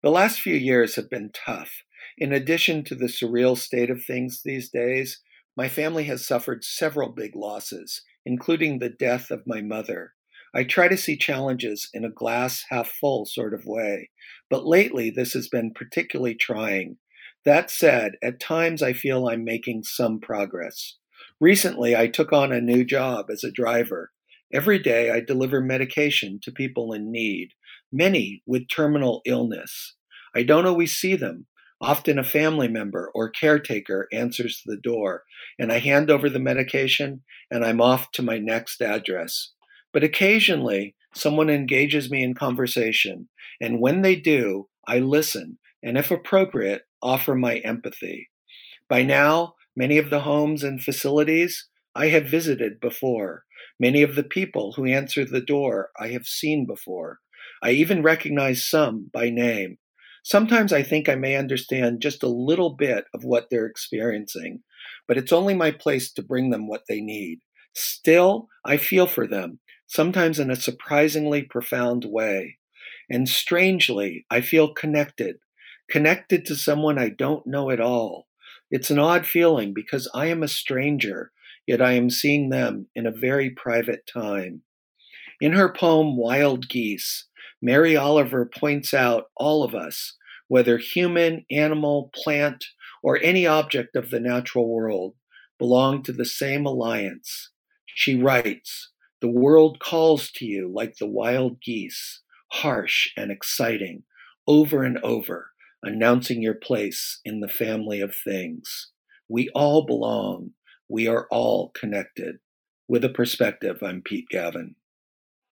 The last few years have been tough. In addition to the surreal state of things these days, my family has suffered several big losses, including the death of my mother. I try to see challenges in a glass half full sort of way, but lately this has been particularly trying. That said, at times I feel I'm making some progress. Recently, I took on a new job as a driver. Every day, I deliver medication to people in need, many with terminal illness. I don't always see them. Often a family member or caretaker answers the door, and I hand over the medication and I'm off to my next address. But occasionally, someone engages me in conversation, and when they do, I listen and, if appropriate, offer my empathy. By now, many of the homes and facilities I have visited before. Many of the people who answer the door I have seen before. I even recognize some by name. Sometimes I think I may understand just a little bit of what they're experiencing, but it's only my place to bring them what they need. Still, I feel for them, sometimes in a surprisingly profound way. And strangely, I feel connected to someone I don't know at all. It's an odd feeling because I am a stranger, yet I am seeing them in a very private time. In her poem Wild Geese, Mary Oliver points out all of us, whether human, animal, plant, or any object of the natural world, belong to the same alliance. She writes, "The world calls to you like the wild geese, harsh and exciting, over and over, announcing your place in the family of things. We all belong. We are all connected." With a perspective, I'm Pete Gavin.